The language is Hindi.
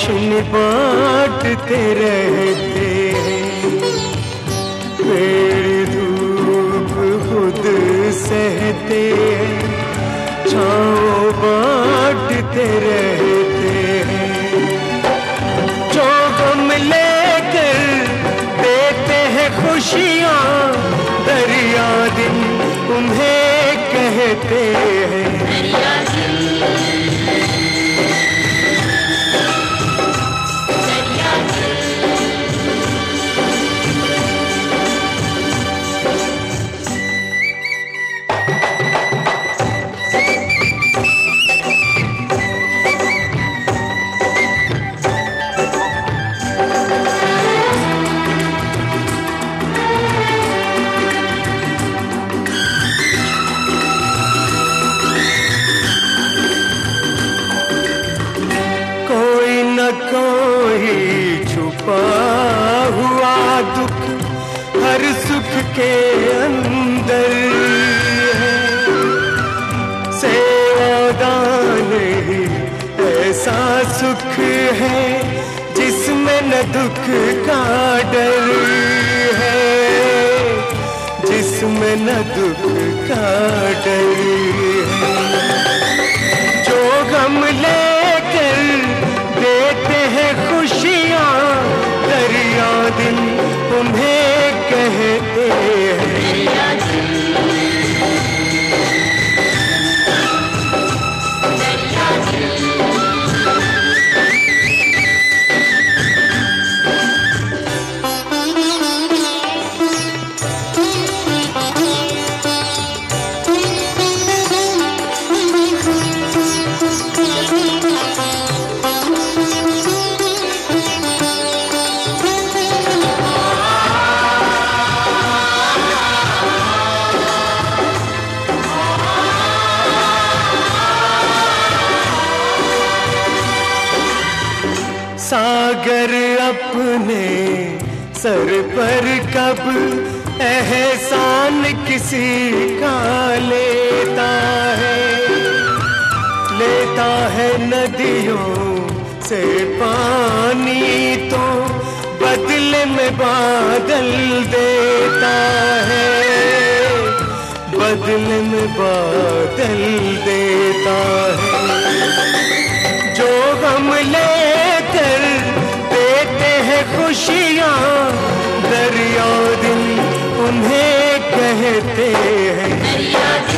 रोशनी बांटते रहते हैं। पेड़ धूप खुद सहते हैं, छाँव बांटते रहते हैं। जो गम लेकर देते हैं खुशियाँ, दरिया दिन उन्हें कहते हैं। कोई छुपा हुआ दुख हर सुख के अंदर है। सेवादान ही ऐसा सुख है जिसमें न दुख का डर है, जिसमें न दुख का डर है। जो गम लेकर देते हैं खुशियाँ, दरिया दिन उन्हें कहते हैं। सागर अपने सर पर कब एहसान किसी का लेता है नदियों से पानी तो बदले में बादल देता है, बदले में बादल देता है। जो गम लेकर देते हैं खुशियाँ, दरिया दिन उन्हें कहते हैं।